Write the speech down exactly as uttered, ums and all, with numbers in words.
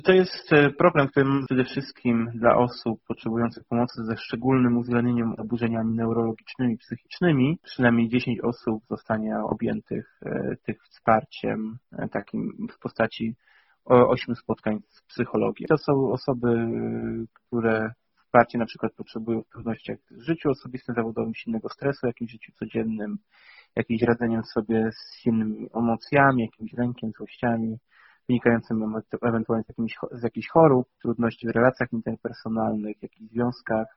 To jest problem, który przede wszystkim dla osób potrzebujących pomocy ze szczególnym uwzględnieniem zaburzeniami neurologicznymi, psychicznymi. Przynajmniej dziesięć osób zostanie objętych tych wsparciem takim w postaci ośmiu spotkań z psychologiem. To są osoby, które wsparcie na przykład potrzebują w trudnościach w życiu osobistym, zawodowym, silnego stresu, jakimś życiu codziennym, jakimś radzeniem sobie z silnymi emocjami, jakimś lękiem, złościami, wynikającym ewentualnie z, jakimiś, z jakichś chorób, trudności w relacjach interpersonalnych, jakichś związkach